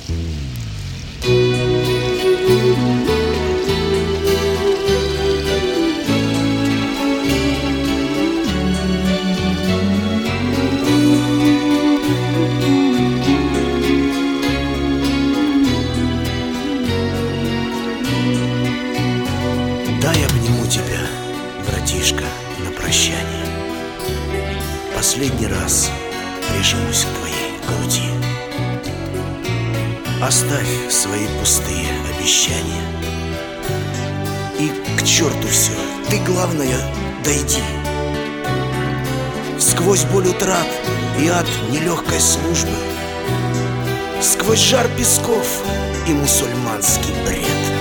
Дай обниму тебя, братишка, на прощание. Последний раз прижмусь к твоей груди. Оставь свои пустые обещания. И к черту все, ты, главное, дойди. Сквозь боль утрат и ад нелегкой службы, сквозь жар песков и мусульманский бред,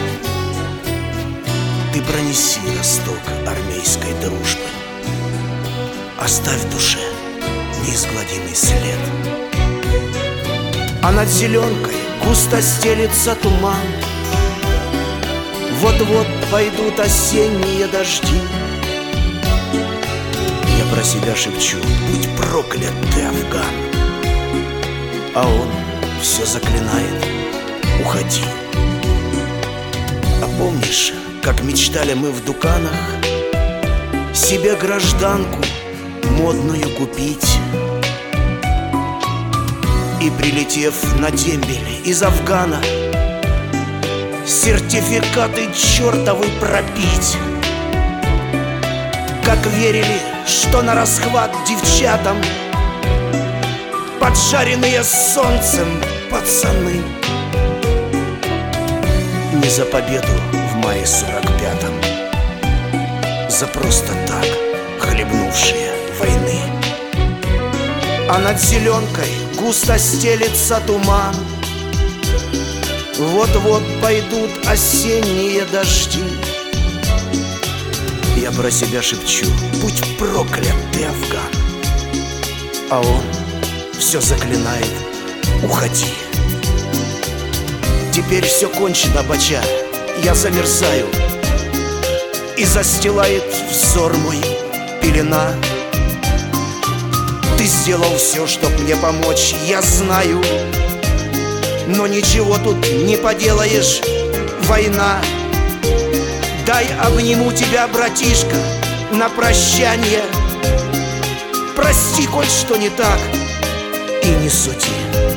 ты пронеси росток армейской дружбы. Оставь в душе неизгладимый след. А над зеленкой густо стелится туман. Вот-вот пойдут осенние дожди. Я про себя шепчу: будь проклят ты, Афган. А он все заклинает: уходи. А помнишь, как мечтали мы в дуканах себе гражданку модную купить? И, прилетев на дембель из Афгана, сертификаты чертовы пропить. Как верили, что на расхват девчатам поджаренные солнцем пацаны. Не за победу в мае 45-м, за просто так хлебнувшие войны. А над зеленкой густо стелится туман. Вот-вот пойдут осенние дожди. Я про себя шепчу: будь проклят ты, Афган. А он все заклинает: уходи. Теперь все кончено, бача, я замерзаю, и застилает взор мой пелена. Ты сделал все, чтоб мне помочь, я знаю, но ничего тут не поделаешь, война. Дай обниму тебя, братишка, на прощание. Прости, коль что не так, и не суди.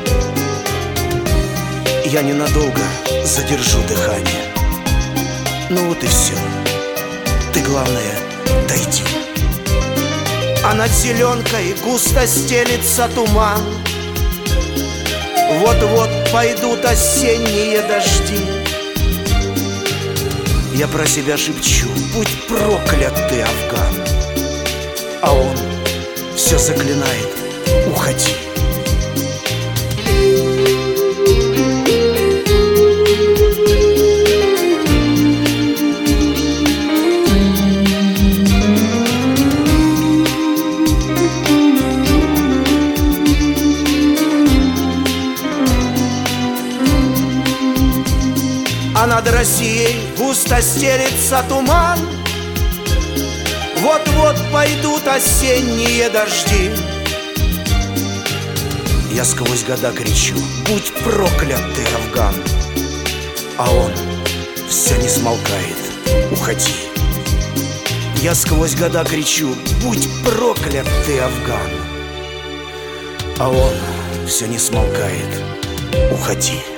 Я ненадолго задержу дыхание. Ну вот и все. Ты, главное, дойди. А над зеленкой густо стелится туман. Вот-вот пойдут осенние дожди. Я про себя шепчу: будь проклят ты, Афган. А он все заклинает: уходи. А над Россией густо стелится туман. Вот-вот пойдут осенние дожди. Я сквозь года кричу: будь проклят ты, Афган. А он все не смолкает: уходи. Я сквозь года кричу: будь проклят ты, Афган. А он все не смолкает: уходи.